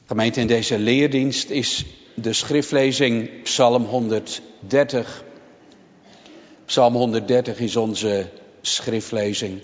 Gemeente, in deze leerdienst is de schriftlezing Psalm 130. Psalm 130 is onze schriftlezing.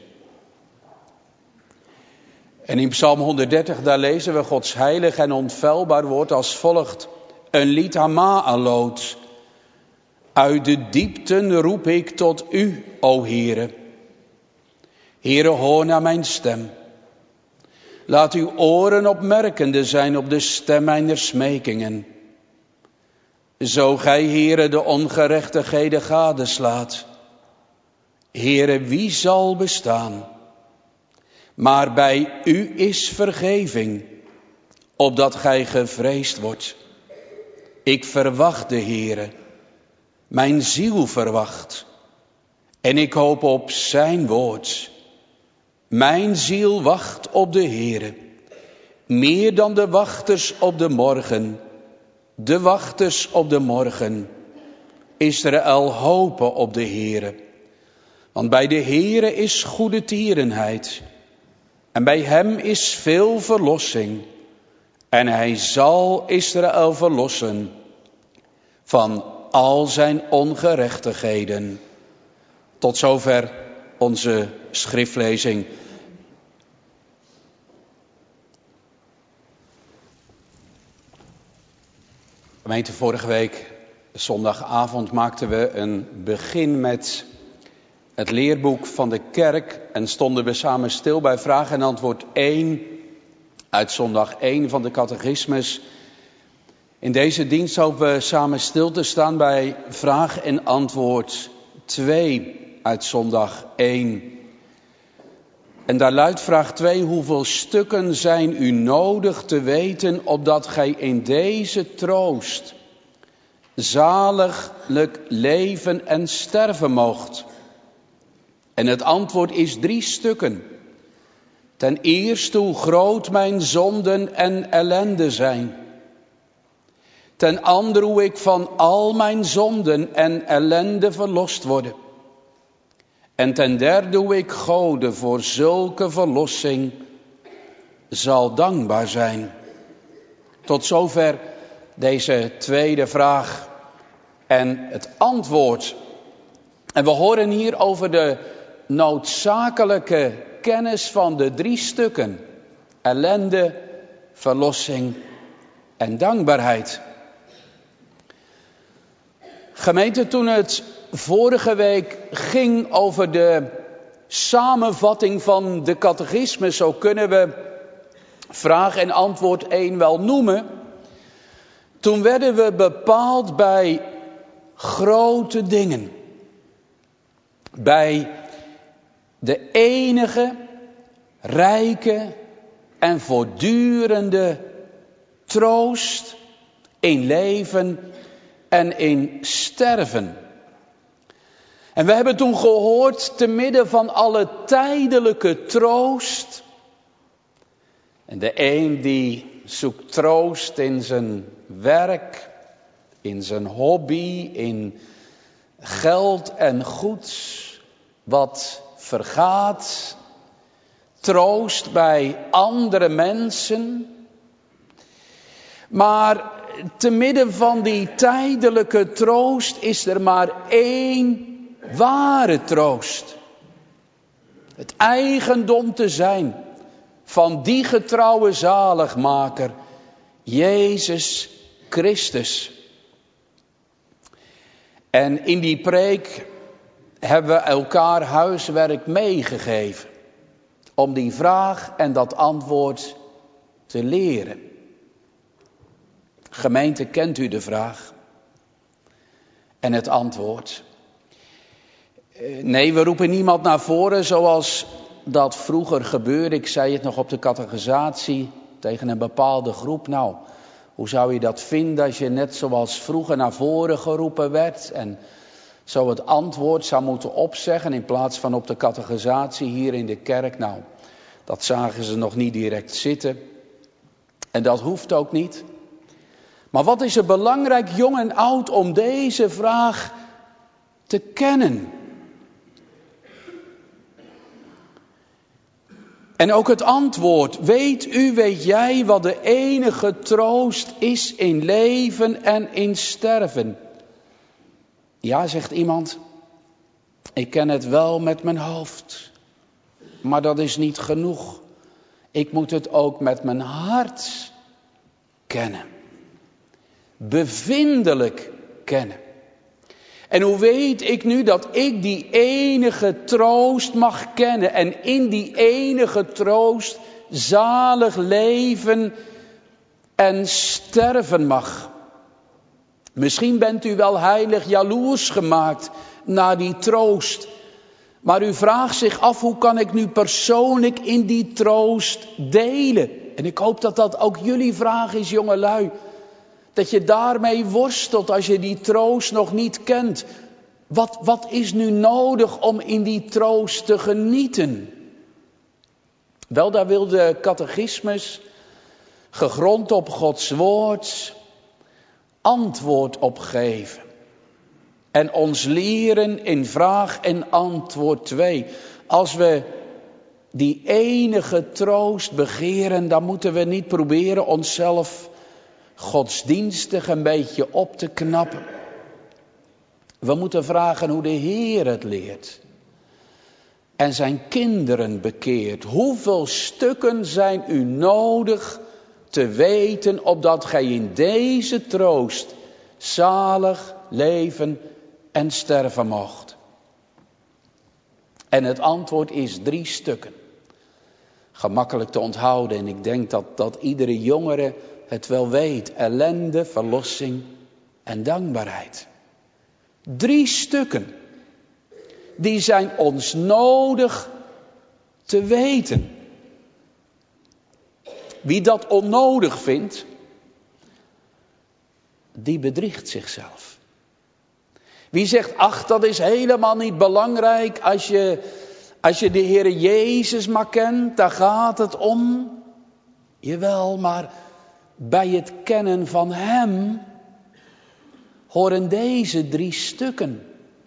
En in Psalm 130, daar lezen we Gods heilig en onfeilbaar woord als volgt. Een lied aan Ma'aloot. Uit de diepten roep ik tot u, o Heere. Heere, hoor naar mijn stem. Laat uw oren opmerkende zijn op de stem mijner smekingen. Zo gij, Heere, de ongerechtigheden gadeslaat. Heere, wie zal bestaan? Maar bij u is vergeving, opdat gij gevreesd wordt. Ik verwacht de Heere, mijn ziel verwacht. En ik hoop op zijn woord. Mijn ziel wacht op de Heere, meer dan de wachters op de morgen. De wachters op de morgen. Israël hopen op de Heere. Want bij de Heere is goede tierenheid. En bij hem is veel verlossing. En hij zal Israël verlossen van al zijn ongerechtigheden. Tot zover onze schriftlezing. Gemeente, vorige week, zondagavond, maakten we een begin met het leerboek van de kerk. En stonden we samen stil bij vraag en antwoord 1 uit zondag 1 van de catechismus. In deze dienst hopen we samen stil te staan bij vraag en antwoord 2 uit zondag 1. En daar luidt vraag 2, hoeveel stukken zijn u nodig te weten, opdat gij in deze troost zaliglijk leven en sterven moogt? En het antwoord is 3 stukken. Ten eerste, hoe groot mijn zonden en ellende zijn. Ten andere, hoe ik van al mijn zonden en ellende verlost word. En ten derde, hoe ik Gode voor zulke verlossing zal dankbaar zijn. Tot zover deze tweede vraag en het antwoord. En we horen hier over de noodzakelijke kennis van de 3 stukken. Ellende, verlossing en dankbaarheid. Gemeente, toen het vorige week ging over de samenvatting van de catechismus, zo kunnen we vraag en antwoord 1 wel noemen. Toen werden we bepaald bij grote dingen. Bij de enige, rijke en voortdurende troost in leven en in sterven. En we hebben toen gehoord, te midden van alle tijdelijke troost. En de een die zoekt troost in zijn werk, in zijn hobby, in geld en goed wat vergaat. Troost bij andere mensen. Maar te midden van die tijdelijke troost is er maar 1 ware troost. Het eigendom te zijn van die getrouwe zaligmaker, Jezus Christus. En in die preek hebben we elkaar huiswerk meegegeven. Om die vraag en dat antwoord te leren. Gemeente, kent u de vraag en het antwoord? Nee, we roepen niemand naar voren zoals dat vroeger gebeurde. Ik zei het nog op de catechisatie tegen een bepaalde groep. Nou, hoe zou je dat vinden als je net zoals vroeger naar voren geroepen werd en zo het antwoord zou moeten opzeggen in plaats van op de catechisatie hier in de kerk? Nou, dat zagen ze nog niet direct zitten. En dat hoeft ook niet. Maar wat is er belangrijk, jong en oud, om deze vraag te kennen? En ook het antwoord, weet jij wat de enige troost is in leven en in sterven? Ja, zegt iemand, ik ken het wel met mijn hoofd, maar dat is niet genoeg. Ik moet het ook met mijn hart kennen. Bevindelijk kennen. En hoe weet ik nu dat ik die enige troost mag kennen en in die enige troost zalig leven en sterven mag? Misschien bent u wel heilig jaloers gemaakt naar die troost. Maar u vraagt zich af, hoe kan ik nu persoonlijk in die troost delen? En ik hoop dat dat ook jullie vraag is, jongelui. Dat je daarmee worstelt als je die troost nog niet kent. Wat is nu nodig om in die troost te genieten? Wel, daar wil de catechismus, gegrond op Gods woord, antwoord op geven. En ons leren in vraag en antwoord 2. Als we die enige troost begeren, dan moeten we niet proberen onszelf godsdienstig een beetje op te knappen. We moeten vragen hoe de Heer het leert. En zijn kinderen bekeert. Hoeveel stukken zijn u nodig te weten, opdat gij in deze troost zalig leven en sterven mocht? En het antwoord is 3 stukken. Gemakkelijk te onthouden en ik denk dat iedere jongere het wel weet. Ellende, verlossing en dankbaarheid. 3 stukken. Die zijn ons nodig te weten. Wie dat onnodig vindt, die bedriegt zichzelf. Wie zegt, ach, dat is helemaal niet belangrijk als je de Heere Jezus maar kent, daar gaat het om. Jawel, maar bij het kennen van Hem horen deze 3 stukken.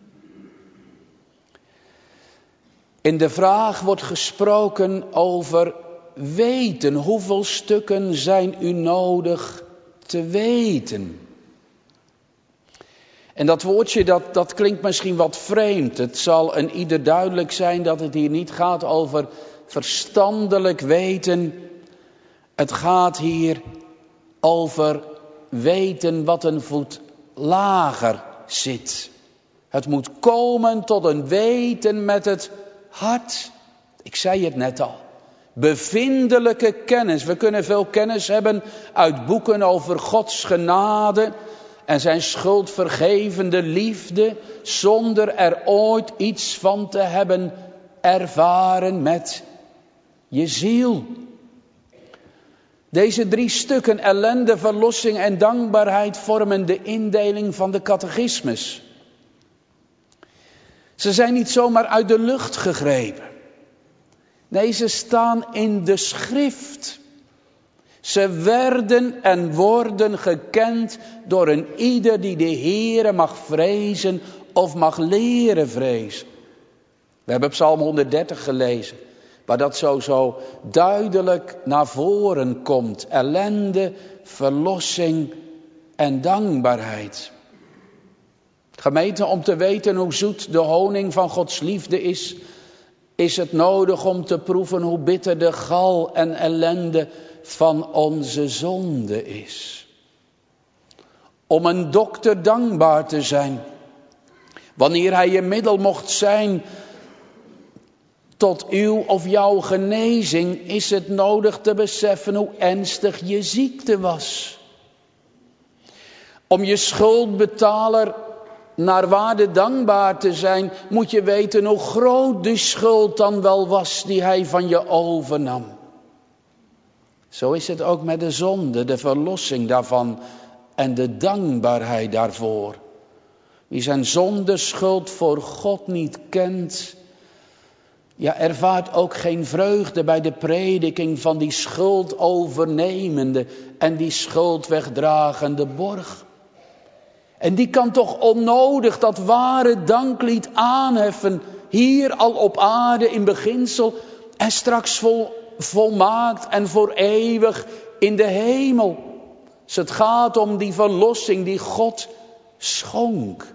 In de vraag wordt gesproken over weten. Hoeveel stukken zijn u nodig te weten? En dat woordje, dat klinkt misschien wat vreemd. Het zal een ieder duidelijk zijn dat het hier niet gaat over verstandelijk weten. Het gaat hier over weten wat een voet lager zit. Het moet komen tot een weten met het hart. Ik zei het net al. Bevindelijke kennis. We kunnen veel kennis hebben uit boeken over Gods genade en zijn schuldvergevende liefde, zonder er ooit iets van te hebben ervaren met je ziel. Deze 3 stukken, ellende, verlossing en dankbaarheid, vormen de indeling van de catechismus. Ze zijn niet zomaar uit de lucht gegrepen. Nee, ze staan in de schrift. Ze werden en worden gekend door een ieder die de Heere mag vrezen of mag leren vrezen. We hebben Psalm 130 gelezen, waar dat zo duidelijk naar voren komt. Ellende, verlossing en dankbaarheid. Gemeente, om te weten hoe zoet de honing van Gods liefde is het nodig om te proeven hoe bitter de gal en ellende van onze zonde is. Om een dokter dankbaar te zijn, wanneer hij je middel mocht zijn tot uw of jouw genezing, is het nodig te beseffen hoe ernstig je ziekte was. Om je schuldbetaler naar waarde dankbaar te zijn, moet je weten hoe groot de schuld dan wel was die hij van je overnam. Zo is het ook met de zonde, de verlossing daarvan en de dankbaarheid daarvoor. Wie zijn zondeschuld voor God niet kent, ja, ervaart ook geen vreugde bij de prediking van die schuldovernemende en die schuldwegdragende borg. En die kan toch onnodig dat ware danklied aanheffen, hier al op aarde in beginsel en straks volmaakt en voor eeuwig in de hemel. Dus het gaat om die verlossing die God schonk.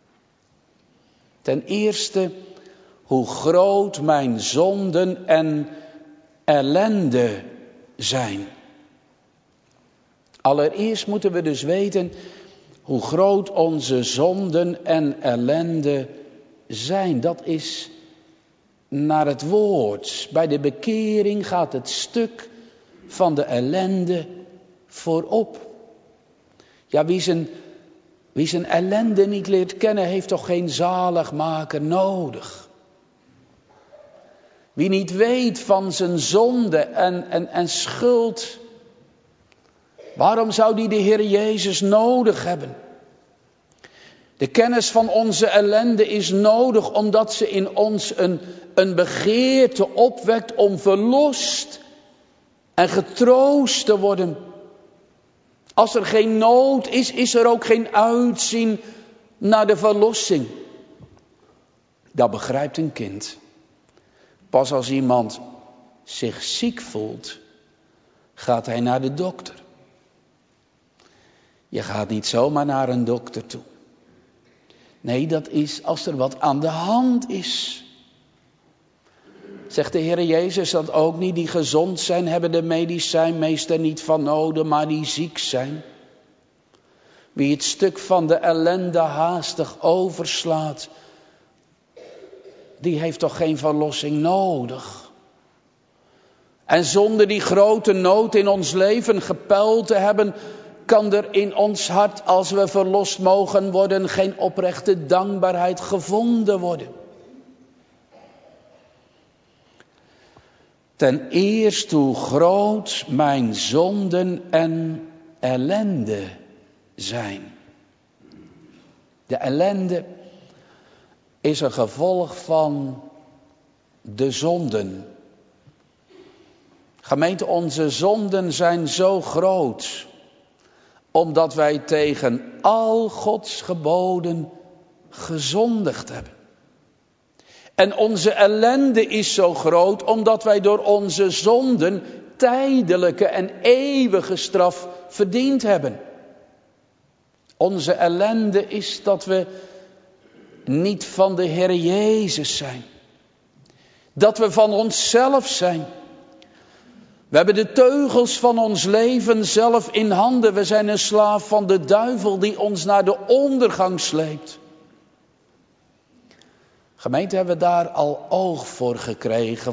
Ten eerste, hoe groot mijn zonden en ellende zijn. Allereerst moeten we dus weten hoe groot onze zonden en ellende zijn. Dat is naar het woord. Bij de bekering gaat het stuk van de ellende voorop. Ja, wie zijn ellende niet leert kennen, heeft toch geen zaligmaker nodig. Wie niet weet van zijn zonde en schuld, waarom zou die de Heer Jezus nodig hebben? De kennis van onze ellende is nodig omdat ze in ons een begeerte opwekt om verlost en getroost te worden. Als er geen nood is, is er ook geen uitzien naar de verlossing. Dat begrijpt een kind. Pas als iemand zich ziek voelt, gaat hij naar de dokter. Je gaat niet zomaar naar een dokter toe. Nee, dat is als er wat aan de hand is. Zegt de Heer Jezus dat ook niet? Die gezond zijn, hebben de medicijnmeester niet van nodig, maar die ziek zijn. Wie het stuk van de ellende haastig overslaat, die heeft toch geen verlossing nodig. En zonder die grote nood in ons leven gepeild te hebben, kan er in ons hart, als we verlost mogen worden, geen oprechte dankbaarheid gevonden worden. Ten eerste hoe groot mijn zonden en ellende zijn. De ellende is een gevolg van de zonden. Gemeente, onze zonden zijn zo groot, omdat wij tegen al Gods geboden gezondigd hebben. En onze ellende is zo groot, omdat wij door onze zonden tijdelijke en eeuwige straf verdiend hebben. Onze ellende is dat we niet van de Heer Jezus zijn. Dat we van onszelf zijn. We hebben de teugels van ons leven zelf in handen. We zijn een slaaf van de duivel die ons naar de ondergang sleept. Gemeente, hebben we daar al oog voor gekregen,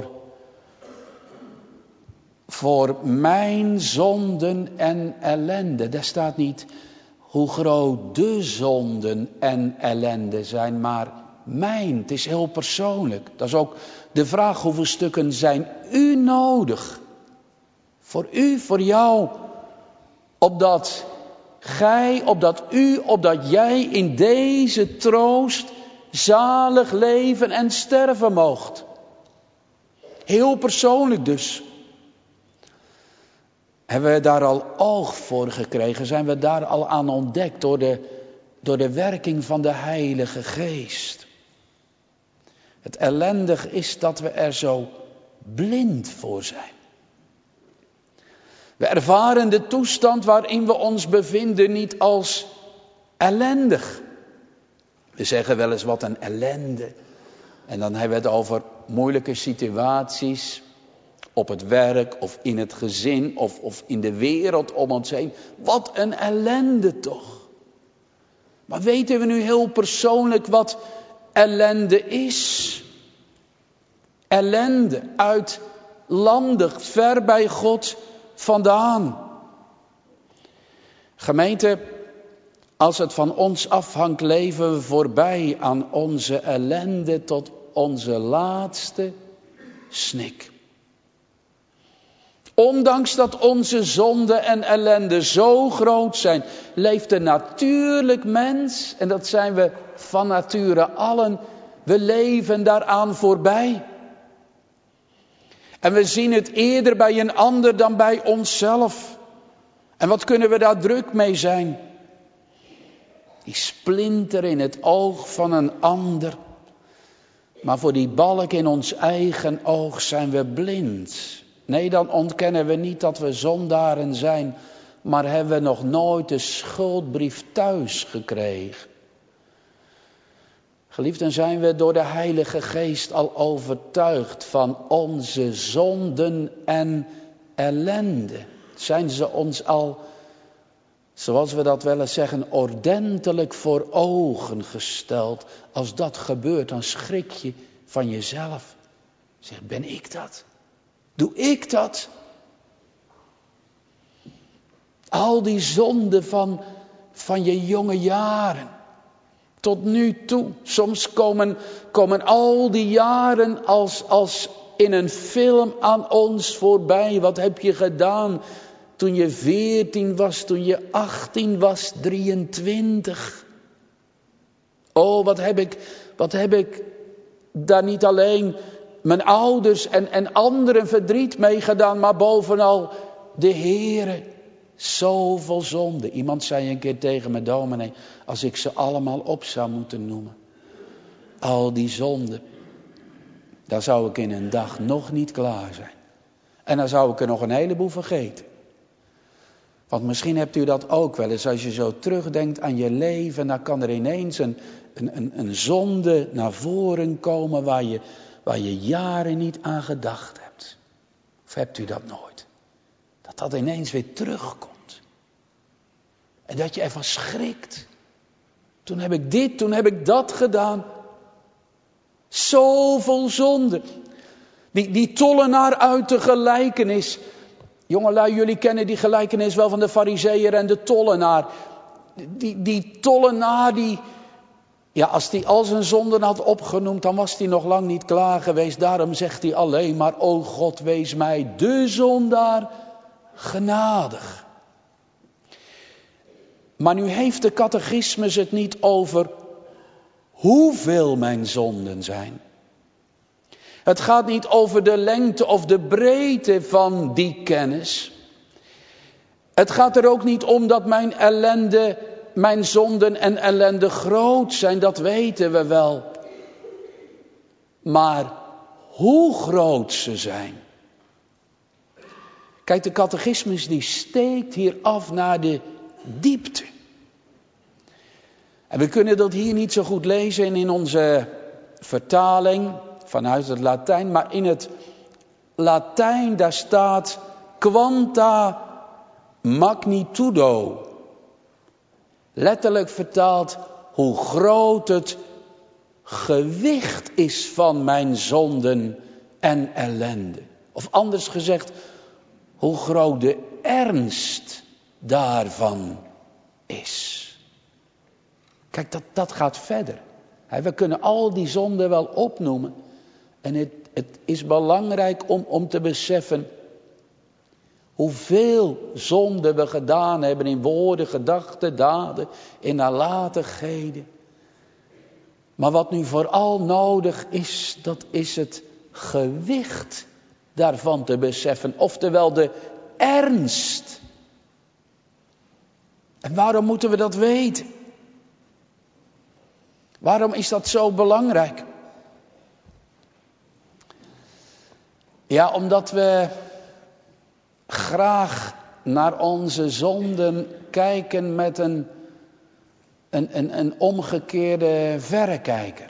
voor mijn zonden en ellende. Daar staat niet hoe groot de zonden en ellende zijn, maar mijn. Het is heel persoonlijk. Dat is ook de vraag, hoeveel stukken zijn u nodig? Voor u, voor jou. Opdat jij in deze troost zalig leven en sterven moogt. Heel persoonlijk dus. Hebben we daar al oog voor gekregen? Zijn we daar al aan ontdekt door de werking van de Heilige Geest? Het ellendig is dat we er zo blind voor zijn. We ervaren de toestand waarin we ons bevinden niet als ellendig. We zeggen wel eens wat een ellende. En dan hebben we het over moeilijke situaties. Op het werk of in het gezin of in de wereld om ons heen. Wat een ellende toch. Maar weten we nu heel persoonlijk wat ellende is? Ellende uitlandig, ver bij God vandaan. Gemeente, als het van ons afhangt, leven we voorbij aan onze ellende tot onze laatste snik. Ondanks dat onze zonden en ellende zo groot zijn, leeft een natuurlijk mens, en dat zijn we van nature allen, we leven daaraan voorbij. En we zien het eerder bij een ander dan bij onszelf. En wat kunnen we daar druk mee zijn? Die splinter in het oog van een ander. Maar voor die balk in ons eigen oog zijn we blind. Nee, dan ontkennen we niet dat we zondaren zijn, maar hebben we nog nooit de schuldbrief thuis gekregen. Geliefden, zijn we door de Heilige Geest al overtuigd van onze zonden en ellende? Zijn ze ons al, zoals we dat wel eens zeggen, ordentelijk voor ogen gesteld? Als dat gebeurt, dan schrik je van jezelf. Zeg, ben ik dat? Doe ik dat? Al die zonden van je jonge jaren. Tot nu toe. Soms komen al die jaren als in een film aan ons voorbij. Wat heb je gedaan toen je 14 was, toen je 18 was, 23? Oh, wat heb ik daar niet alleen mijn ouders en anderen verdriet mee gedaan, maar bovenal de Heere. Zoveel zonde. Iemand zei een keer tegen me, dominee, als ik ze allemaal op zou moeten noemen. Al die zonden. Dan zou ik in een dag nog niet klaar zijn. En dan zou ik er nog een heleboel vergeten. Want misschien hebt u dat ook wel eens. Als je zo terugdenkt aan je leven, dan kan er ineens een zonde naar voren komen waar je jaren niet aan gedacht hebt. Of hebt u dat nooit? Dat ineens weer terugkomt. En dat je ervan schrikt. Toen heb ik dit, toen heb ik dat gedaan. Zoveel zonde. Die tollenaar uit de gelijkenis. Jongelui, jullie kennen die gelijkenis wel van de Farizeeër en de tollenaar. Die tollenaar als die al zijn zonden had opgenoemd, dan was hij nog lang niet klaar geweest. Daarom zegt hij alleen maar, o God, wees mij de zondaar genadig. Maar nu heeft de catechismus het niet over hoeveel mijn zonden zijn. Het gaat niet over de lengte of de breedte van die kennis. Het gaat er ook niet om dat mijn zonden en ellende groot zijn, dat weten we wel. Maar hoe groot ze zijn. Kijk, de catechismus die steekt hier af naar de diepte. En we kunnen dat hier niet zo goed lezen in onze vertaling vanuit het Latijn. Maar in het Latijn daar staat quanta magnitudo. Letterlijk vertaald hoe groot het gewicht is van mijn zonden en ellende. Of anders gezegd, hoe groot de ernst daarvan is. Kijk, dat gaat verder. We kunnen al die zonden wel opnoemen. En het is belangrijk om te beseffen hoeveel zonde we gedaan hebben in woorden, gedachten, daden, in nalatigheden. Maar wat nu vooral nodig is, dat is het gewicht daarvan te beseffen. Oftewel de ernst. En waarom moeten we dat weten? Waarom is dat zo belangrijk? Ja, omdat we graag naar onze zonden kijken met een omgekeerde verrekijker.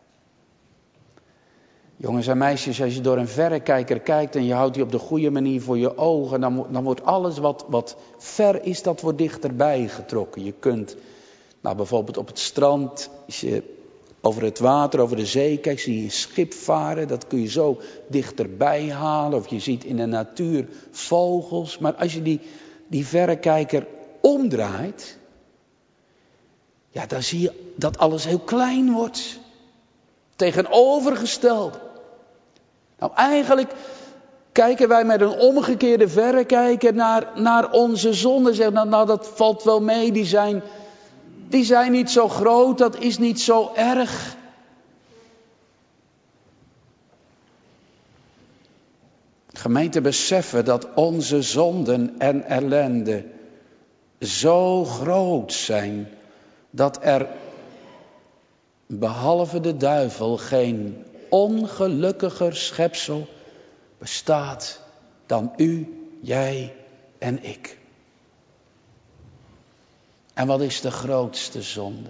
Jongens en meisjes, als je door een verrekijker kijkt en je houdt die op de goede manier voor je ogen, dan wordt alles wat ver is, dat wordt dichterbij getrokken. Je kunt bijvoorbeeld op het strand, als je over het water, over de zee kijkt, zie je een schip varen. Dat kun je zo dichterbij halen. Of je ziet in de natuur vogels. Maar als je die verrekijker omdraait, ja, dan zie je dat alles heel klein wordt. Tegenovergesteld. Nou, eigenlijk kijken wij met een omgekeerde verrekijker naar onze zonden. Zeggen, nou, dat valt wel mee, die zijn niet zo groot, dat is niet zo erg. Gemeente, beseffen dat onze zonden en ellende zo groot zijn, dat er behalve de duivel geen ongelukkiger schepsel bestaat dan u, jij en ik. En wat is de grootste zonde?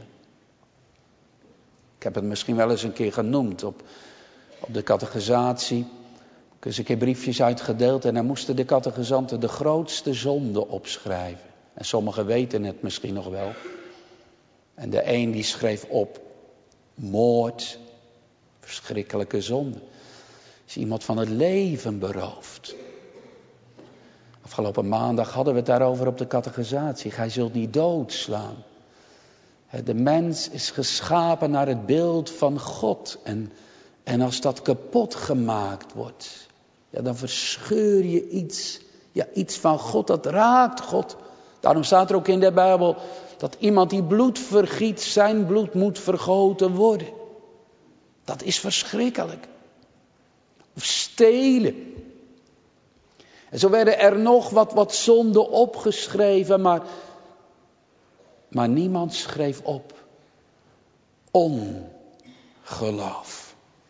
Ik heb het misschien wel eens een keer genoemd op de catechisatie. Ik heb eens een keer briefjes uitgedeeld en dan moesten de catechizanten de grootste zonde opschrijven. En sommigen weten het misschien nog wel. En de een die schreef op moord, verschrikkelijke zonde. Is iemand van het leven beroofd. Afgelopen maandag hadden we het daarover op de catechisatie. Gij zult niet doodslaan. De mens is geschapen naar het beeld van God. En als dat kapot gemaakt wordt, ja, dan verscheur je iets van God. Dat raakt God. Daarom staat er ook in de Bijbel dat iemand die bloed vergiet, zijn bloed moet vergoten worden. Dat is verschrikkelijk. Of stelen. En zo werden er nog wat zonden opgeschreven, maar niemand schreef op ongeloof.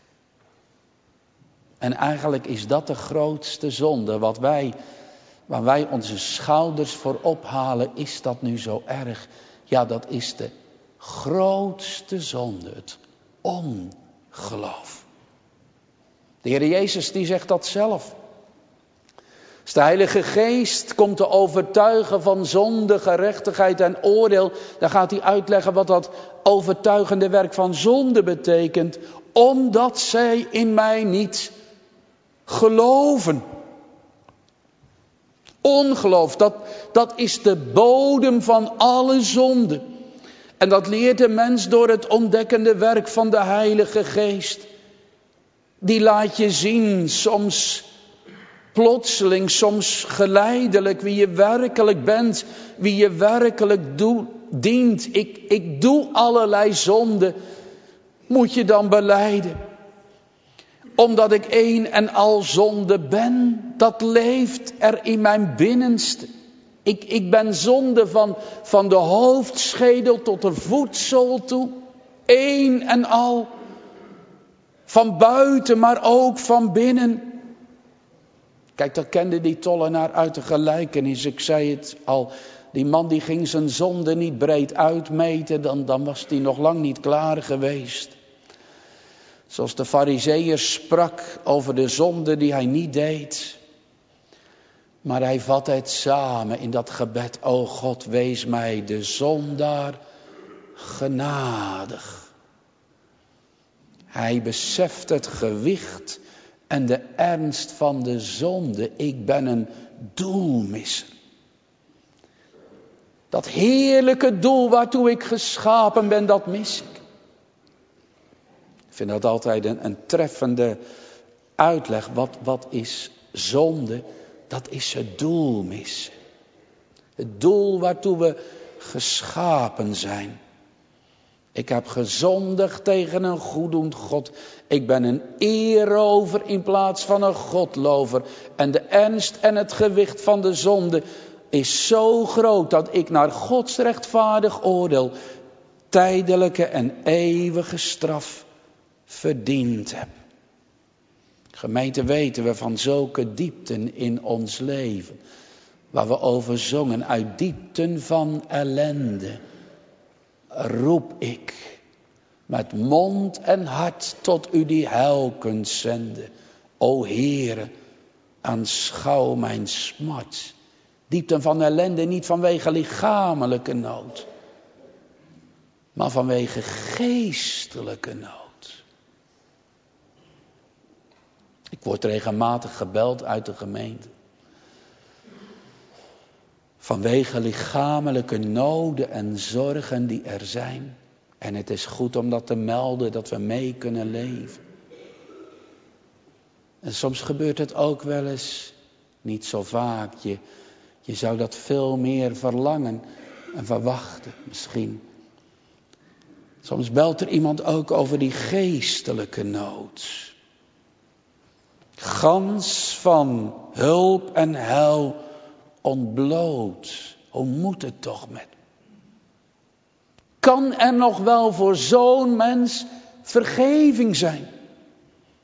En eigenlijk is dat de grootste zonde, waar wij onze schouders voor ophalen. Is dat nu zo erg? Ja, dat is de grootste zonde, het ongeloof. De Heer Jezus die zegt dat zelf. Als de Heilige Geest komt te overtuigen van zonde, gerechtigheid en oordeel, dan gaat hij uitleggen wat dat overtuigende werk van zonde betekent, omdat zij in mij niet geloven. Ongeloof, dat is de bodem van alle zonde. En dat leert de mens door het ontdekkende werk van de Heilige Geest. Die laat je zien, soms plotseling, soms geleidelijk, wie je werkelijk bent, wie je werkelijk dient. Ik doe allerlei zonden, moet je dan belijden. Omdat ik één en al zonde ben, dat leeft er in mijn binnenste. Ik ben zonde van de hoofdschedel tot de voetzool toe. Één en al. Van buiten, maar ook van binnen. Kijk, dat kende die tollenaar uit de gelijkenis. Ik zei het al. Die man die ging zijn zonde niet breed uitmeten. Dan was hij nog lang niet klaar geweest. Zoals de Farizeeër sprak over de zonde die hij niet deed. Maar hij vat het samen in dat gebed. O God, wees mij de zondaar genadig. Hij beseft het gewicht en de ernst van de zonde. Ik ben een doelmisser. Dat heerlijke doel waartoe ik geschapen ben, dat mis ik. Ik vind dat altijd een treffende uitleg. Wat is zonde? Dat is het doel missen. Het doel waartoe we geschapen zijn. Ik heb gezondigd tegen een goeddoend God. Ik ben een eerover in plaats van een godlover. En de ernst en het gewicht van de zonde is zo groot dat ik naar Gods rechtvaardig oordeel tijdelijke en eeuwige straf verdiend heb. Gemeente, weten we van zulke diepten in ons leven, waar we over zongen, uit diepten van ellende, roep ik met mond en hart tot u die heil kunt zenden. O Heere, aanschouw mijn smart. Diepten van ellende, niet vanwege lichamelijke nood, maar vanwege geestelijke nood. Ik word regelmatig gebeld uit de gemeente. Vanwege lichamelijke noden en zorgen die er zijn. En het is goed om dat te melden, dat we mee kunnen leven. En soms gebeurt het ook wel eens, niet zo vaak. Je zou dat veel meer verlangen en verwachten misschien. Soms belt er iemand ook over die geestelijke nood. Gans van hulp en heil ontbloot. Hoe moet het toch met? Kan er nog wel voor zo'n mens vergeving zijn?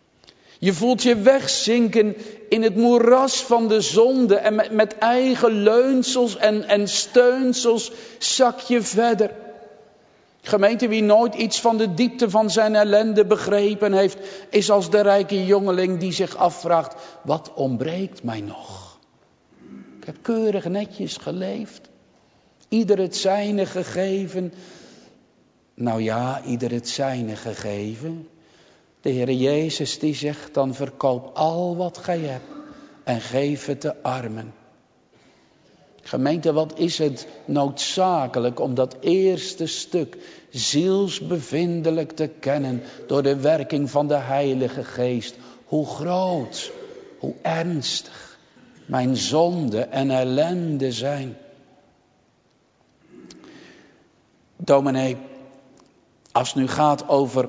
Je voelt je wegzinken in het moeras van de zonde. En met eigen leunsels en steunsels zak je verder. Gemeente, wie nooit iets van de diepte van zijn ellende begrepen heeft, is als de rijke jongeling die zich afvraagt, wat ontbreekt mij nog? Ik heb keurig netjes geleefd. Ieder het zijne gegeven. Nou ja, ieder het zijne gegeven. De Heer Jezus die zegt, dan verkoop al wat gij hebt en geef het de armen. Gemeente, wat is het noodzakelijk om dat eerste stuk zielsbevindelijk te kennen door de werking van de Heilige Geest. Hoe groot, hoe ernstig mijn zonde en ellende zijn. Dominee, als het nu gaat over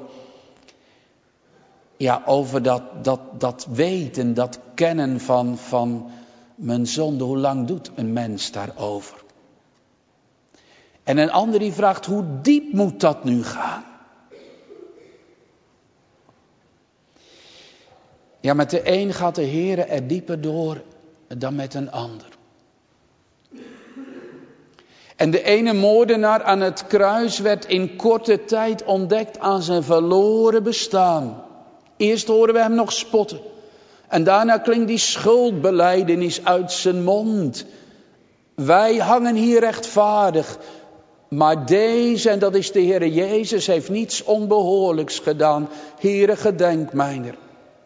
dat weten, dat kennen van mijn zonde, hoe lang doet een mens daarover? En een ander die vraagt, hoe diep moet dat nu gaan? Ja, met de een gaat de Heere er dieper door dan met een ander. En de ene moordenaar aan het kruis werd in korte tijd ontdekt aan zijn verloren bestaan. Eerst horen we hem nog spotten. En daarna klinkt die schuldbelijdenis uit zijn mond. Wij hangen hier rechtvaardig. Maar deze, en dat is de Heer Jezus, heeft niets onbehoorlijks gedaan. Heere, gedenk mijner.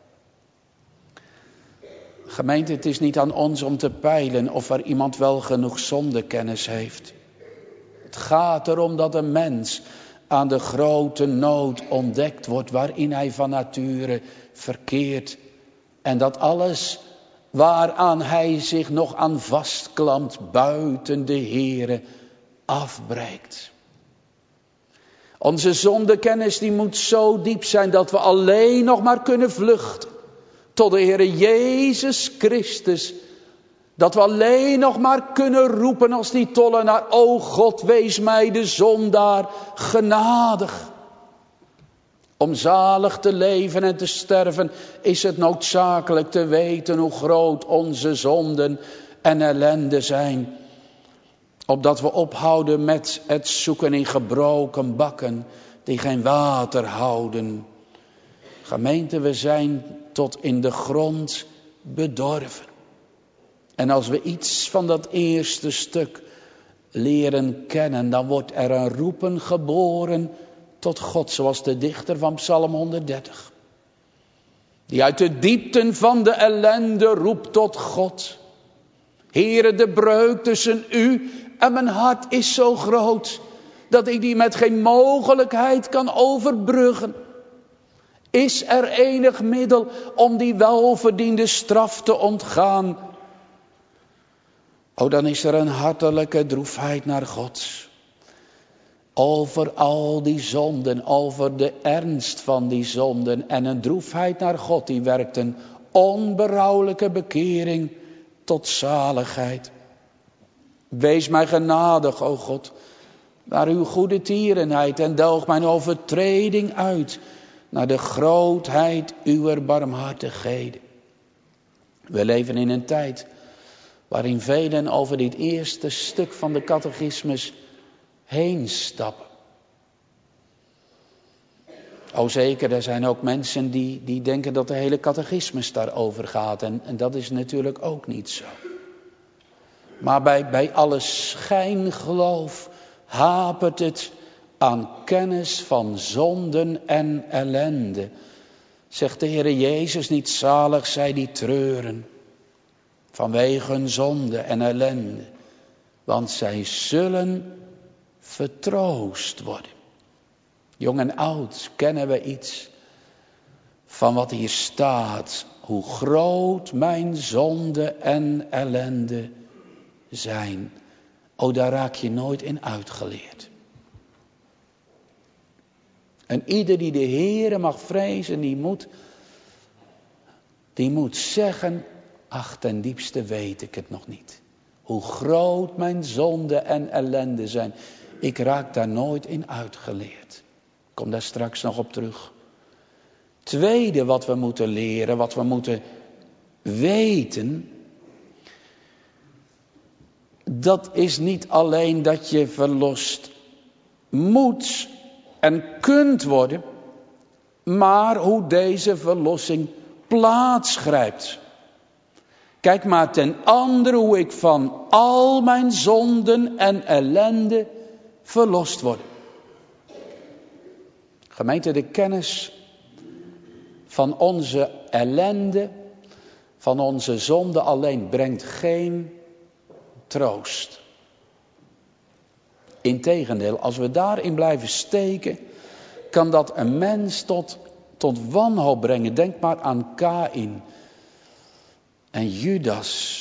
Gemeente, het is niet aan ons om te peilen of er iemand wel genoeg zondekennis heeft. Het gaat erom dat een mens aan de grote nood ontdekt wordt waarin hij van nature verkeert. En dat alles waaraan hij zich nog aan vastklampt buiten de Heere afbreekt. Onze zondekennis die moet zo diep zijn dat we alleen nog maar kunnen vluchten tot de Heere Jezus Christus. Dat we alleen nog maar kunnen roepen als die tollenaar, o God, wees mij de zondaar genadig. Om zalig te leven en te sterven is het noodzakelijk te weten hoe groot onze zonden en ellende zijn. Opdat we ophouden met het zoeken in gebroken bakken die geen water houden. Gemeente, we zijn tot in de grond bedorven. En als we iets van dat eerste stuk leren kennen, dan wordt er een roepen geboren tot God, zoals de dichter van Psalm 130. Die uit de diepten van de ellende roept tot God. Heere, de breuk tussen u en mijn hart is zo groot, dat ik die met geen mogelijkheid kan overbruggen. Is er enig middel om die welverdiende straf te ontgaan? Oh, dan is er een hartelijke droefheid naar God. Over al die zonden, over de ernst van die zonden. En een droefheid naar God, die werkt een onberouwelijke bekering tot zaligheid. Wees mij genadig, o God, naar uw goede tierenheid en delg mijn overtreding uit naar de grootheid uwer barmhartigheden. We leven in een tijd waarin velen over dit eerste stuk van de catechismus heen stappen. O zeker, er zijn ook mensen die denken dat de hele catechismus daarover gaat. En dat is natuurlijk ook niet zo. Maar bij alle schijngeloof hapert het aan kennis van zonden en ellende. Zegt de Heere Jezus niet, zalig zij die treuren vanwege hun zonde en ellende, want zij zullen vertroost worden. Jong en oud kennen we iets van wat hier staat. Hoe groot mijn zonde en ellende zijn. O, daar raak je nooit in uitgeleerd. En ieder die de Heere mag vrezen, die moet zeggen, ach, ten diepste weet ik het nog niet. Hoe groot mijn zonde en ellende zijn. Ik raak daar nooit in uitgeleerd. Ik kom daar straks nog op terug. Tweede wat we moeten leren, wat we moeten weten, dat is niet alleen dat je verlost moet en kunt worden, maar hoe deze verlossing plaatsgrijpt. Kijk maar ten andere hoe ik van al mijn zonden en ellende verlost word. Gemeente, de kennis van onze ellende, van onze zonde alleen brengt geen troost. Integendeel, als we daarin blijven steken, kan dat een mens tot wanhoop brengen. Denk maar aan Kaïn en Judas.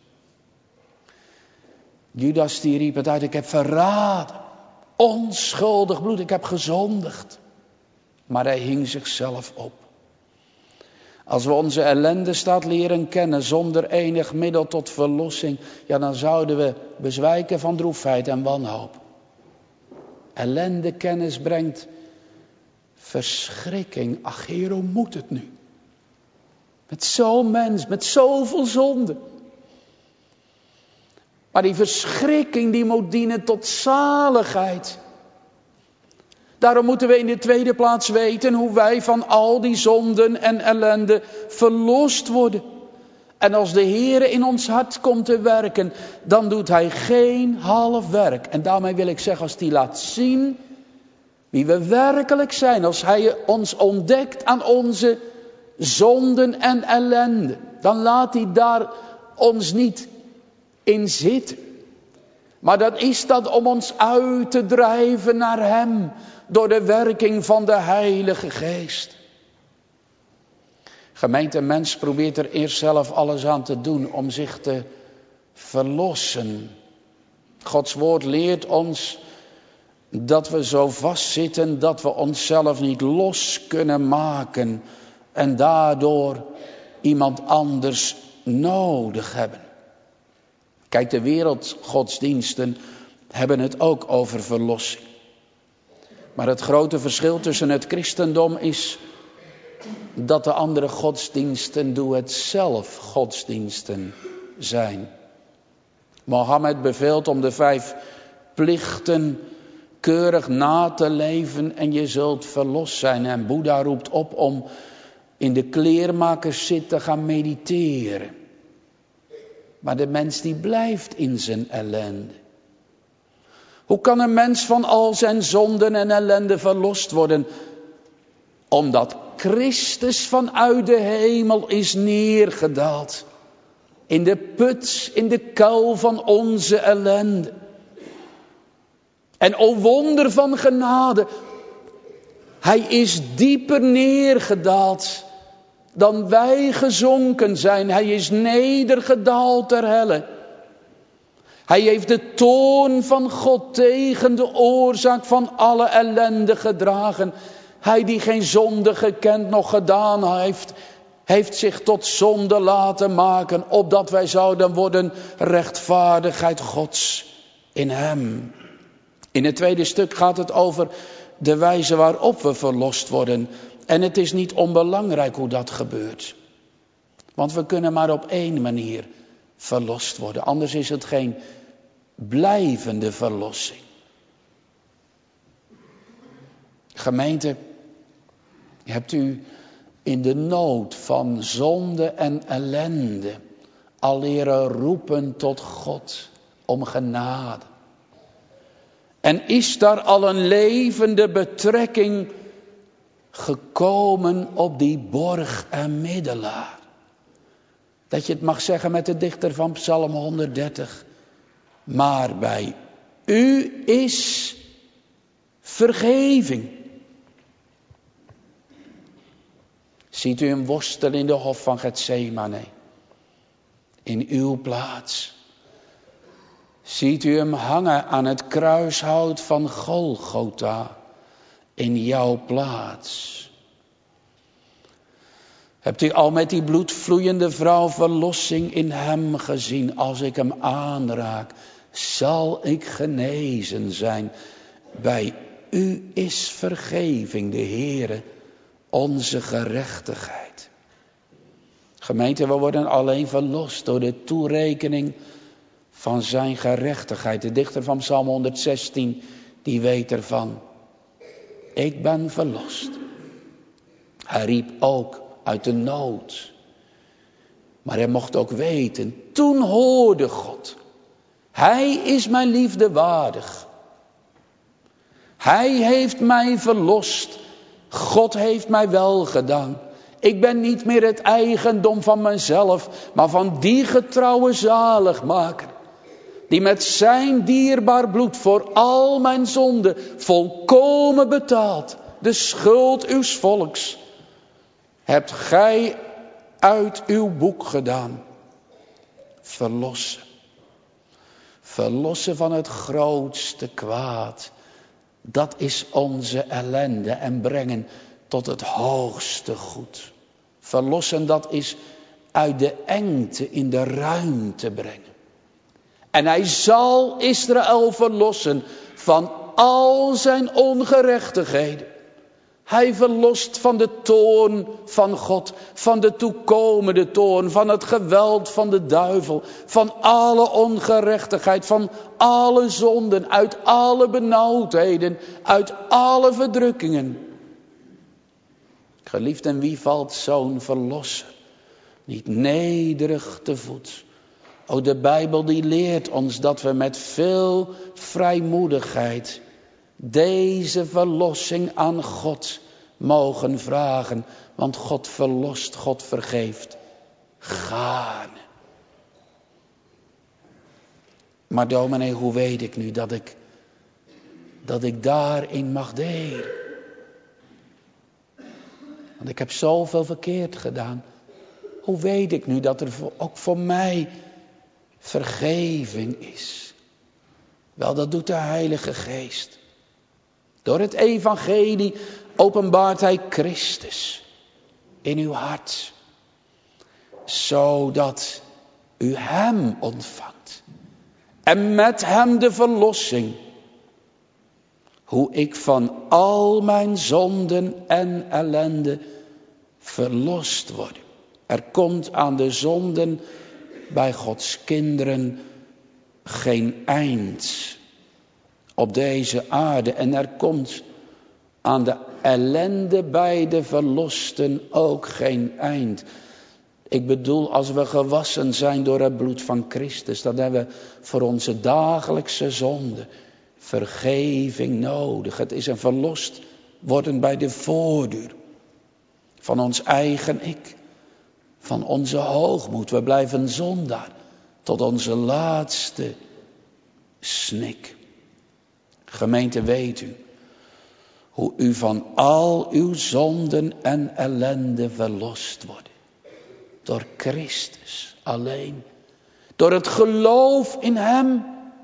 Judas die riep het uit, ik heb verraden, onschuldig bloed, ik heb gezondigd. Maar hij hing zichzelf op. Als we onze ellende staat leren kennen zonder enig middel tot verlossing, ja, dan zouden we bezwijken van droefheid en wanhoop. Ellendekennis brengt verschrikking. Ach Heer, hoe moet het nu? Met zo'n mens, met zoveel zonde. Maar die verschrikking die moet dienen tot zaligheid. Daarom moeten we in de tweede plaats weten hoe wij van al die zonden en ellende verlost worden. En als de Heer in ons hart komt te werken, dan doet Hij geen half werk. En daarmee wil ik zeggen, als Hij laat zien wie we werkelijk zijn, als Hij ons ontdekt aan onze zonden en ellende, dan laat Hij daar ons niet in zitten. Maar dan is dat om ons uit te drijven naar Hem, door de werking van de Heilige Geest. Gemeente, mens probeert er eerst zelf alles aan te doen om zich te verlossen. Gods woord leert ons dat we zo vastzitten dat we onszelf niet los kunnen maken en daardoor iemand anders nodig hebben. Kijk, de wereldgodsdiensten hebben het ook over verlossing. Maar het grote verschil tussen het christendom is dat de andere godsdiensten doe-het-zelf godsdiensten zijn. Mohammed beveelt om de 5 plichten keurig na te leven en je zult verlost zijn. En Boeddha roept op om in de kleermakerszit te gaan mediteren. Maar de mens die blijft in zijn ellende. Hoe kan een mens van al zijn zonden en ellende verlost worden? Omdat Christus vanuit de hemel is neergedaald. In de put, in de kuil van onze ellende. En o wonder van genade, Hij is dieper neergedaald dan wij gezonken zijn. Hij is nedergedaald ter helle. Hij heeft de toorn van God tegen de oorzaak van alle ellende gedragen. Hij die geen zonde gekend nog gedaan heeft zich tot zonde laten maken, opdat wij zouden worden rechtvaardigheid Gods in Hem. In het tweede stuk gaat het over de wijze waarop we verlost worden. En het is niet onbelangrijk hoe dat gebeurt. Want we kunnen maar op 1 manier verlost worden. Anders is het geen blijvende verlossing. Gemeente, hebt u in de nood van zonde en ellende al leren roepen tot God om genade? En is daar al een levende betrekking gekomen op die borg en middelaar? Dat je het mag zeggen met de dichter van Psalm 130. Maar bij u is vergeving. Ziet u hem worstelen in de hof van Getsemane? In uw plaats. Ziet u hem hangen aan het kruishout van Golgotha? In jouw plaats. Hebt u al met die bloedvloeiende vrouw verlossing in hem gezien? Als ik hem aanraak, zal ik genezen zijn. Bij u is vergeving, de Heere, onze gerechtigheid. Gemeente, we worden alleen verlost door de toerekening van zijn gerechtigheid. De dichter van Psalm 116, die weet ervan. Ik ben verlost. Hij riep ook uit de nood. Maar hij mocht ook weten, toen hoorde God. Hij is mijn liefde waardig. Hij heeft mij verlost. God heeft mij wel gedaan. Ik ben niet meer het eigendom van mezelf, maar van die getrouwe zaligmaker. Die met zijn dierbaar bloed voor al mijn zonden volkomen betaalt. De schuld uws volks hebt gij uit uw boek gedaan. Verlossen. Verlossen van het grootste kwaad. Dat is onze ellende en brengen tot het hoogste goed. Verlossen, dat is uit de engte in de ruimte brengen. En hij zal Israël verlossen van al zijn ongerechtigheden. Hij verlost van de toorn van God, van de toekomende toorn, van het geweld van de duivel, van alle ongerechtigheid, van alle zonden, uit alle benauwdheden, uit alle verdrukkingen. Geliefden, wie valt zo'n verlosser niet nederig te voet? O, de Bijbel die leert ons dat we met veel vrijmoedigheid deze verlossing aan God mogen vragen. Want God verlost, God vergeeft. Gaarne. Maar dominee, hoe weet ik nu dat ik daarin mag delen? Want ik heb zoveel verkeerd gedaan. Hoe weet ik nu dat er ook voor mij vergeving is? Wel, dat doet de Heilige Geest. Door het evangelie openbaart hij Christus in uw hart. Zodat u hem ontvangt. En met hem de verlossing. Hoe ik van al mijn zonden en ellende verlost word. Er komt aan de zonden bij Gods kinderen geen eind op deze aarde. En er komt aan de ellende bij de verlosten ook geen eind. Ik bedoel, als we gewassen zijn door het bloed van Christus, dan hebben we voor onze dagelijkse zonde vergeving nodig. Het is een verlost worden bij de voortduur van ons eigen ik, van onze hoogmoed. We blijven zondaar tot onze laatste snik. Gemeente, weet u hoe u van al uw zonden en ellende verlost wordt? Door Christus alleen. Door het geloof in hem.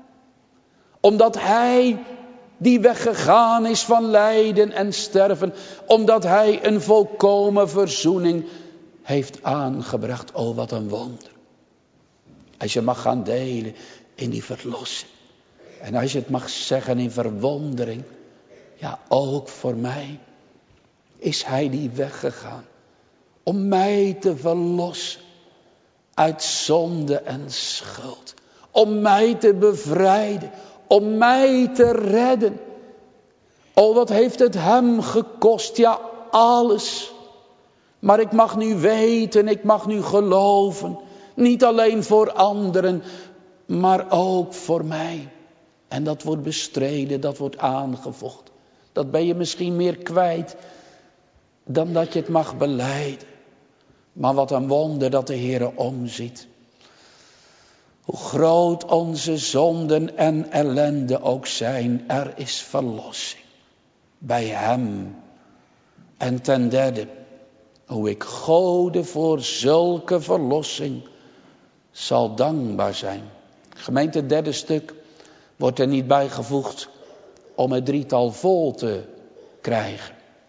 Omdat hij die weggegaan is van lijden en sterven. Omdat hij een volkomen verzoening heeft aangebracht. Oh, wat een wonder. Als je mag gaan delen in die verlossing. En als je het mag zeggen in verwondering. Ja, ook voor mij is hij die weggegaan. Om mij te verlossen uit zonde en schuld. Om mij te bevrijden. Om mij te redden. Oh, wat heeft het hem gekost? Ja, alles. Maar ik mag nu weten, ik mag nu geloven. Niet alleen voor anderen, maar ook voor mij. En dat wordt bestreden, dat wordt aangevochten. Dat ben je misschien meer kwijt dan dat je het mag belijden. Maar wat een wonder dat de Heere omziet. Hoe groot onze zonden en ellende ook zijn, er is verlossing bij hem. En ten derde, hoe ik Gode voor zulke verlossing zal dankbaar zijn. Gemeente, het derde stuk wordt er niet bijgevoegd om het drietal vol te krijgen.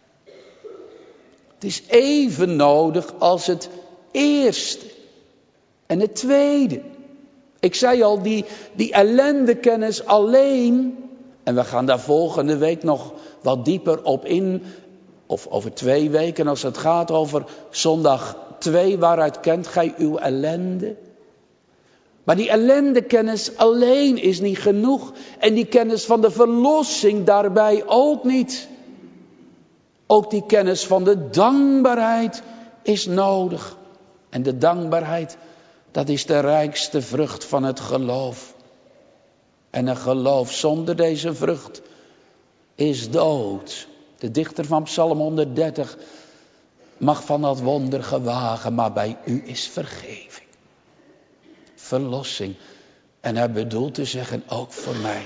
Het is even nodig als het eerste en het tweede. Ik zei al, die ellendekennis alleen, en we gaan daar volgende week nog wat dieper op in, Of over 2 weken als het gaat over zondag 2, waaruit kent gij uw ellende? Maar die ellendekennis alleen is niet genoeg. En die kennis van de verlossing daarbij ook niet. Ook die kennis van de dankbaarheid is nodig. En de dankbaarheid, dat is de rijkste vrucht van het geloof. En een geloof zonder deze vrucht is dood. De dichter van Psalm 130 mag van dat wonder gewagen, maar bij u is vergeving. Verlossing. En hij bedoelt te zeggen, ook voor mij.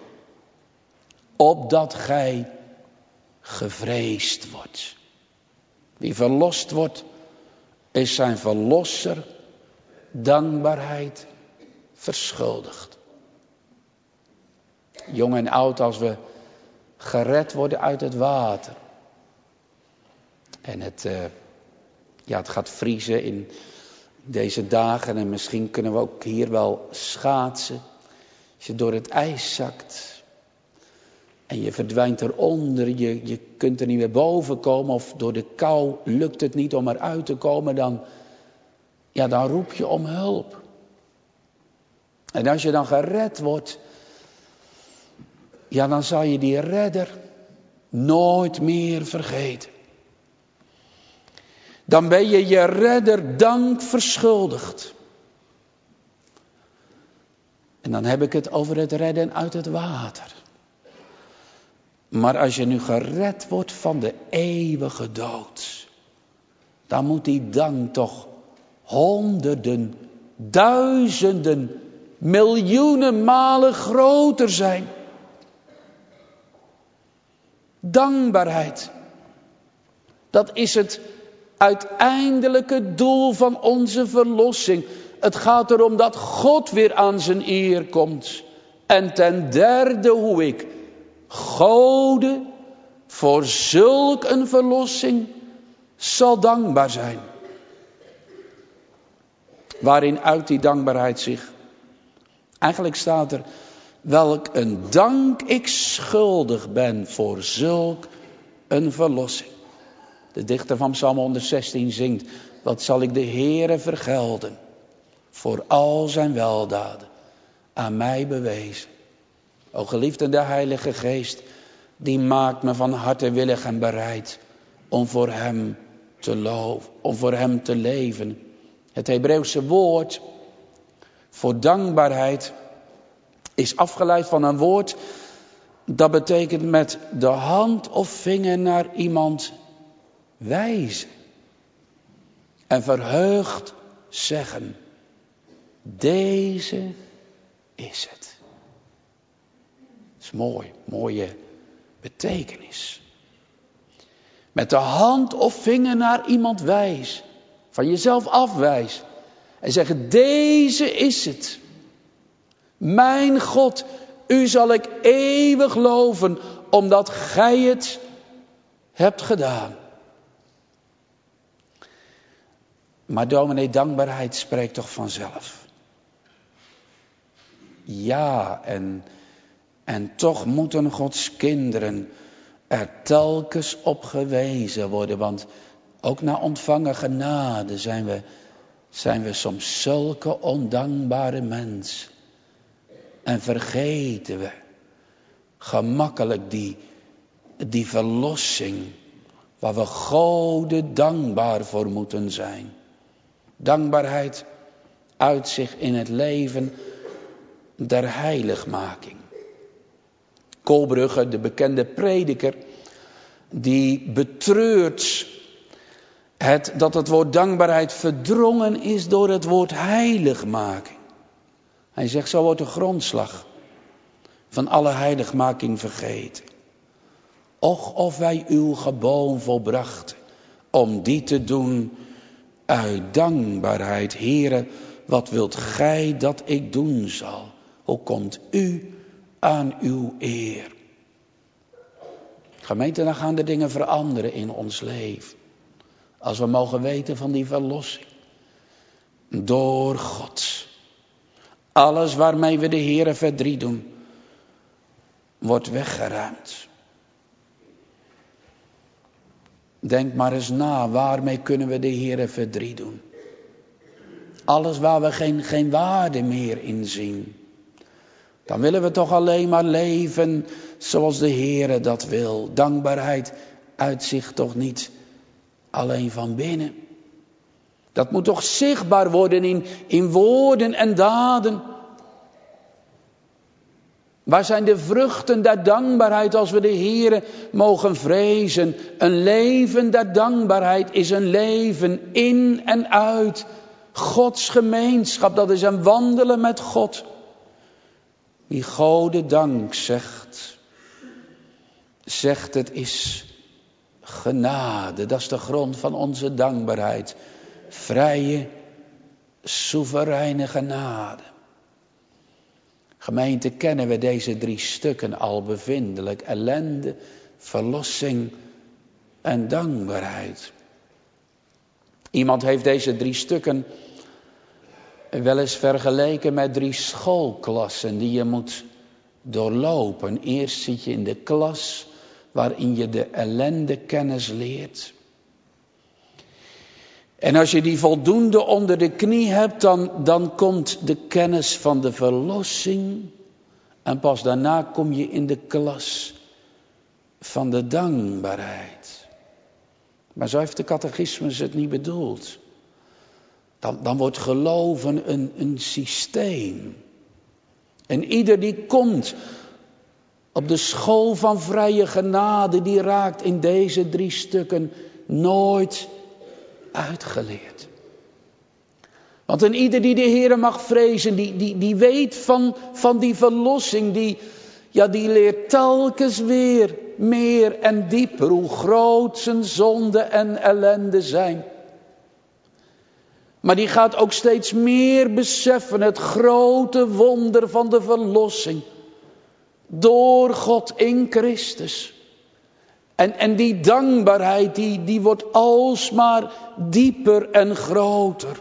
Opdat gij gevreesd wordt. Wie verlost wordt, is zijn verlosser dankbaarheid verschuldigd. Jong en oud, als we gered worden uit het water. En het gaat vriezen in deze dagen. En misschien kunnen we ook hier wel schaatsen. Als je door het ijs zakt. En je verdwijnt eronder. Je kunt er niet meer boven komen. Of door de kou lukt het niet om eruit te komen. Dan roep je om hulp. En als je dan gered wordt. Ja, dan zal je die redder nooit meer vergeten. Dan ben je je redder dank verschuldigd. En dan heb ik het over het redden uit het water. Maar als je nu gered wordt van de eeuwige dood. Dan moet die dank toch honderden, duizenden, miljoenen malen groter zijn. Dankbaarheid. Dat is het uiteindelijke doel van onze verlossing. Het gaat erom dat God weer aan zijn eer komt. En ten derde hoe ik Gode voor zulk een verlossing zal dankbaar zijn. Waarin uit die dankbaarheid zich? Eigenlijk staat er, welk een dank ik schuldig ben voor zulk een verlossing. De dichter van Psalm 116 zingt, wat zal ik de Heere vergelden voor al zijn weldaden aan mij bewezen. O geliefde, de Heilige Geest, die maakt me van harte willig en bereid om voor hem te leven. Het Hebreeuwse woord voor dankbaarheid is afgeleid van een woord dat betekent met de hand of vinger naar iemand wijzen. En verheugd zeggen, deze is het. Dat is mooi, mooie betekenis. Met de hand of vinger naar iemand wijs. Van jezelf afwijs. En zeggen, deze is het. Mijn God, u zal ik eeuwig loven, omdat gij het hebt gedaan. Maar dominee, dankbaarheid spreekt toch vanzelf. Ja, en toch moeten Gods kinderen er telkens op gewezen worden. Want ook na ontvangen genade zijn we soms zulke ondankbare mensen. En vergeten we gemakkelijk die verlossing waar we Gode dankbaar voor moeten zijn. Dankbaarheid uit zich in het leven der heiligmaking. Kolbrugge, de bekende prediker, die betreurt dat het woord dankbaarheid verdrongen is door het woord heiligmaking. Hij zegt, zo wordt de grondslag van alle heiligmaking vergeten. Och, of wij uw geboon volbrachten, om die te doen uit dankbaarheid. Heere, wat wilt gij dat ik doen zal? Hoe komt u aan uw eer? Gemeente, dan gaan de dingen veranderen in ons leven. Als we mogen weten van die verlossing. Door God. Alles waarmee we de Heere verdriet doen, wordt weggeruimd. Denk maar eens na, waarmee kunnen we de Heere verdriet doen? Alles waar we geen waarde meer in zien. Dan willen we toch alleen maar leven zoals de Heere dat wil. Dankbaarheid uit zich toch niet alleen van binnen. Dat moet toch zichtbaar worden in woorden en daden. Waar zijn de vruchten der dankbaarheid als we de Heere mogen vrezen? Een leven der dankbaarheid is een leven in en uit Gods gemeenschap. Dat is een wandelen met God. Wie Gode dank zegt het is genade. Dat is de grond van onze dankbaarheid. Vrije, soevereine genade. Gemeente, kennen we deze 3 stukken al bevindelijk. Ellende, verlossing en dankbaarheid. Iemand heeft deze 3 stukken wel eens vergeleken met 3 schoolklassen die je moet doorlopen. Eerst zit je in de klas waarin je de ellendekennis leert. En als je die voldoende onder de knie hebt, dan komt de kennis van de verlossing. En pas daarna kom je in de klas van de dankbaarheid. Maar zo heeft de catechismus het niet bedoeld. Dan wordt geloven een systeem. En ieder die komt op de school van vrije genade, die raakt in deze 3 stukken nooit uitgeleerd. Want een ieder die de Heere mag vrezen, die weet van die verlossing, die leert telkens weer meer en dieper hoe groot zijn zonde en ellende zijn. Maar die gaat ook steeds meer beseffen het grote wonder van de verlossing. Door God in Christus. En die dankbaarheid die wordt alsmaar dieper en groter.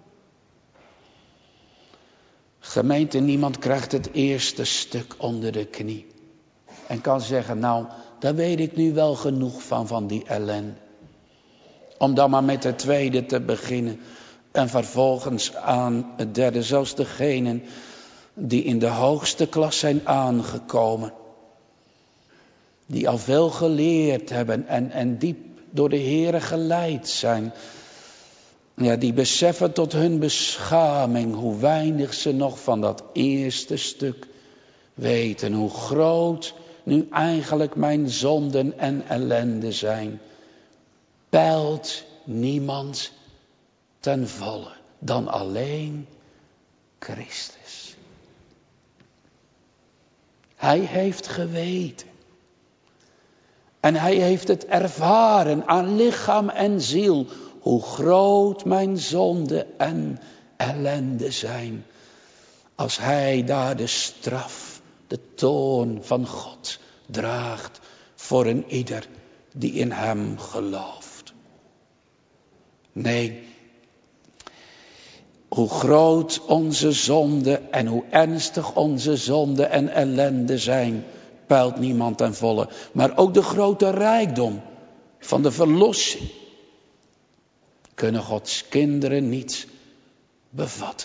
Gemeente, niemand krijgt het eerste stuk onder de knie. En kan zeggen, nou, daar weet ik nu wel genoeg van die ellende. Om dan maar met het tweede te beginnen. En vervolgens aan het derde, zelfs degenen die in de hoogste klas zijn aangekomen. Die al veel geleerd hebben en diep door de Heere geleid zijn. Ja, die beseffen tot hun beschaming hoe weinig ze nog van dat eerste stuk weten. Hoe groot nu eigenlijk mijn zonden en ellende zijn. Peilt niemand ten volle dan alleen Christus. Hij heeft geweten. En hij heeft het ervaren aan lichaam en ziel. Hoe groot mijn zonde en ellende zijn. Als hij daar de straf, de toorn van God draagt voor een ieder die in hem gelooft. Nee, hoe groot onze zonde en hoe ernstig onze zonde en ellende zijn, peilt niemand ten volle. Maar ook de grote rijkdom van de verlossing kunnen Gods kinderen niet bevatten.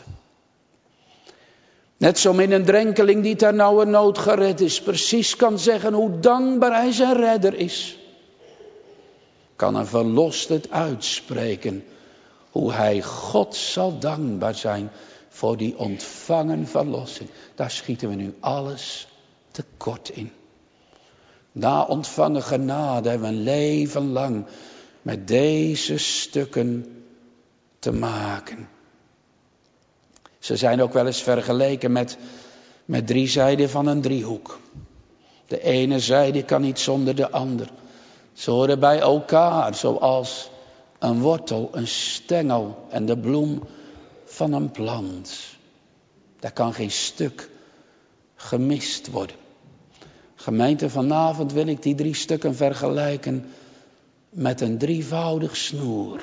Net zo min een drenkeling die ter nauwernood gered is, precies kan zeggen hoe dankbaar hij zijn redder is. Kan een verlost het uitspreken hoe hij God zal dankbaar zijn voor die ontvangen verlossing. Daar schieten we nu alles tekort in. Na ontvangen genade hebben we een leven lang met deze stukken te maken. Ze zijn ook wel eens vergeleken met 3 zijden van een driehoek. De ene zijde kan niet zonder de ander. Ze horen bij elkaar, zoals een wortel, een stengel en de bloem van een plant. Daar kan geen stuk gemist worden. Gemeente, vanavond wil ik die 3 stukken vergelijken met een drievoudig snoer.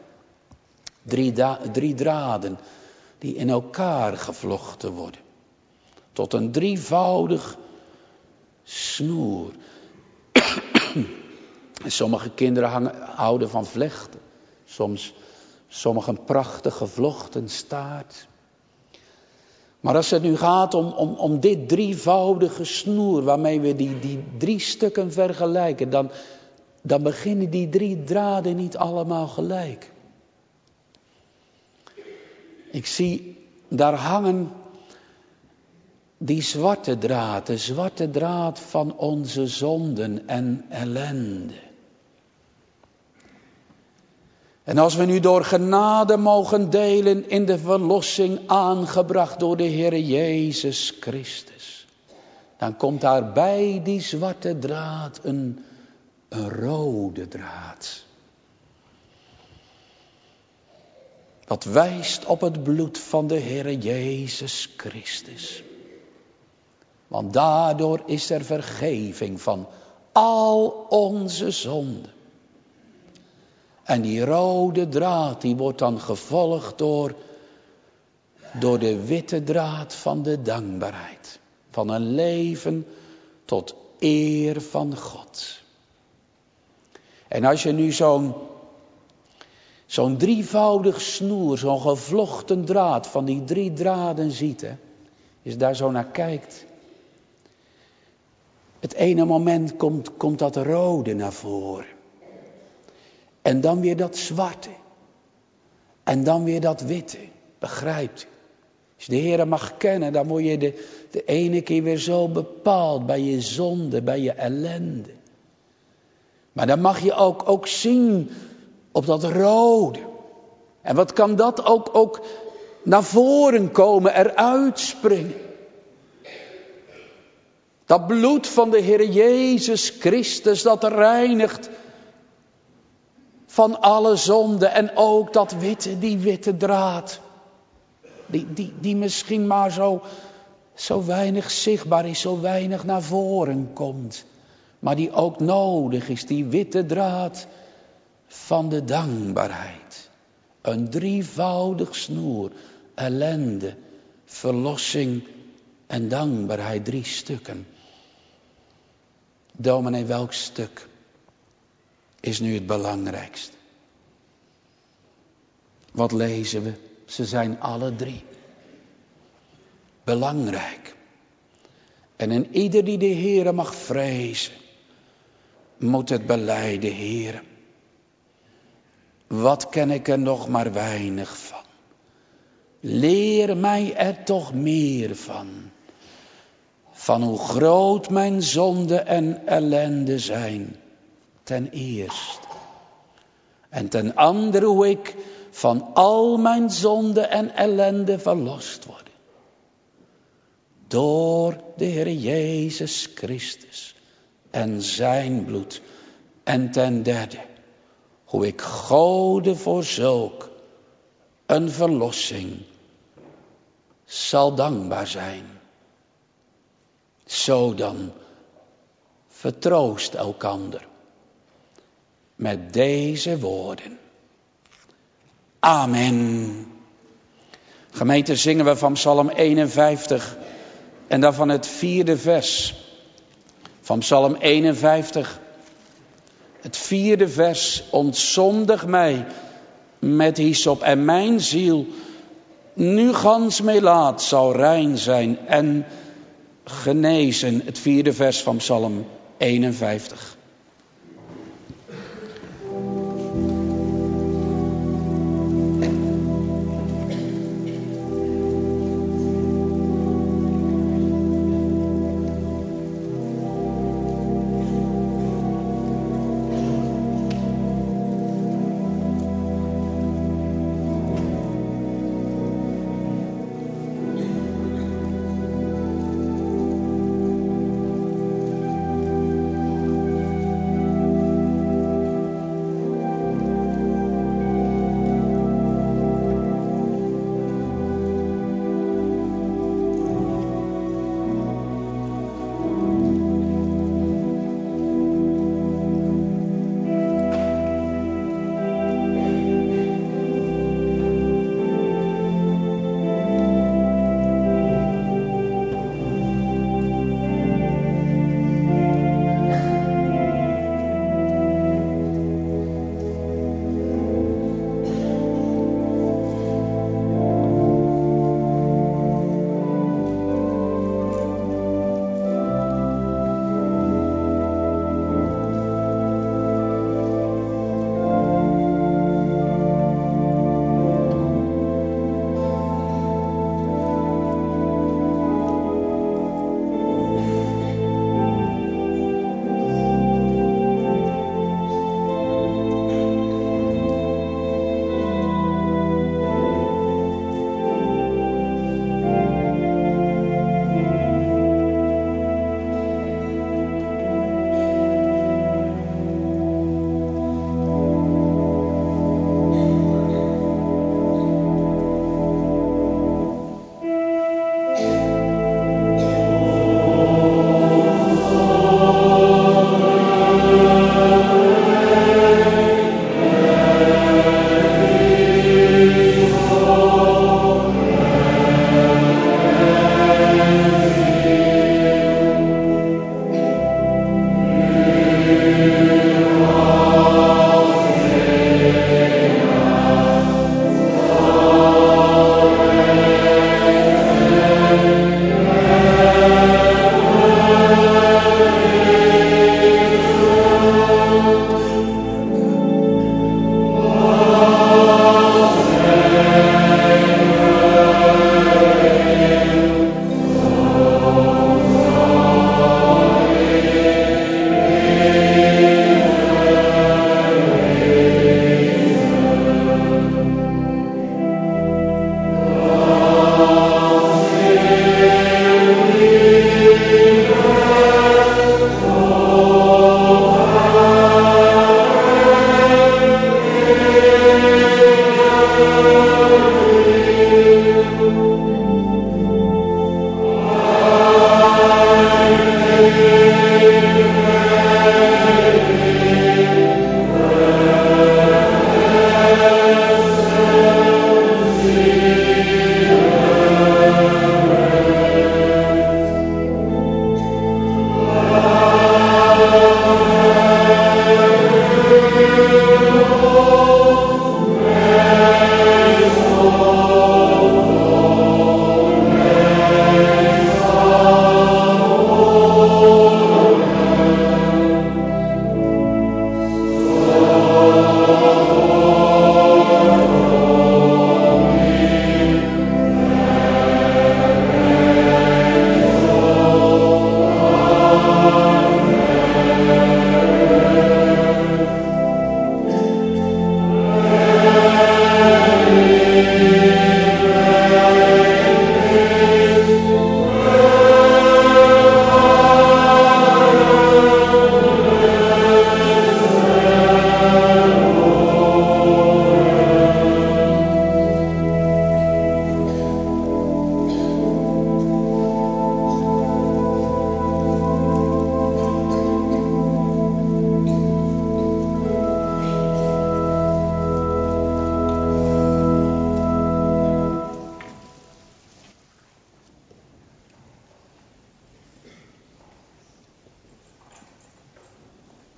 3 draden die in elkaar gevlochten worden. Tot een drievoudig snoer. En sommige kinderen houden van vlechten. Sommigen een prachtig gevlochten staart. Maar als het nu gaat om dit drievoudige snoer waarmee we die 3 stukken vergelijken, dan beginnen die 3 draden niet allemaal gelijk. Ik zie daar hangen die zwarte draad, de zwarte draad van onze zonden en ellende. En als we nu door genade mogen delen in de verlossing aangebracht door de Heer Jezus Christus, dan komt daar bij die zwarte draad een rode draad. Dat wijst op het bloed van de Heer Jezus Christus. Want daardoor is er vergeving van al onze zonden. En die rode draad die wordt dan gevolgd door de witte draad van de dankbaarheid. Van een leven tot eer van God. En als je nu zo'n drievoudig snoer, zo'n gevlochten draad van die 3 draden ziet, hè, als je daar zo naar kijkt. Het ene moment komt dat rode naar voren. En dan weer dat zwarte. En dan weer dat witte. Begrijpt u? Als je de Heer mag kennen, dan word je de ene keer weer zo bepaald bij je zonde, bij je ellende. Maar dan mag je ook zien op dat rode. En wat kan dat ook naar voren komen, eruit springen. Dat bloed van de Heer Jezus Christus, dat reinigt van alle zonde. En ook dat die witte draad. Die misschien maar zo weinig zichtbaar is, zo weinig naar voren komt. Maar die ook nodig is, die witte draad van de dankbaarheid. Een drievoudig snoer, ellende, verlossing en dankbaarheid, 3 stukken. Dominee, welk stuk is nu het belangrijkste? Wat lezen we? Ze zijn alle 3 belangrijk. En in ieder die de Heere mag vrezen, moet het belijden: Heere, wat ken ik er nog maar weinig van. Leer mij er toch meer van. Van hoe groot mijn zonde en ellende zijn, ten eerste. En ten andere hoe ik van al mijn zonde en ellende verlost word. Door de Heer Jezus Christus en zijn bloed. En ten derde, hoe ik Gode voor zulk een verlossing zal dankbaar zijn. Zo dan, vertroost elkander met deze woorden. Amen. Gemeente, zingen we van Psalm 51 en daarvan het 4e vers. Van Psalm 51, het 4e vers. Ontzondig mij met hyssop en mijn ziel nu gans melaat zal rein zijn en genezen. Het 4e vers van Psalm 51.